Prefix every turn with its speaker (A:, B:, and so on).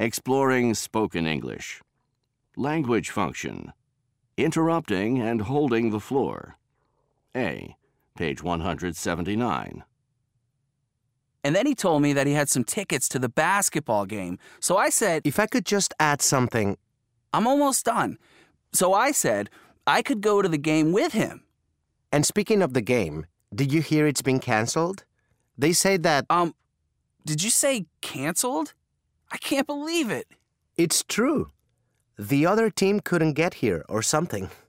A: Exploring spoken English. Language function. Interrupting and holding the floor. A. Page 179.
B: And then he told me that he had some tickets to the basketball game. So I said,
C: If I could just add something.
B: I'm almost done. So I said I could go to the game with him.
C: And speaking of the game, did you hear it's been canceled? They say that...
B: Did you say canceled? I can't believe it.
C: It's true. The other team couldn't get here or something.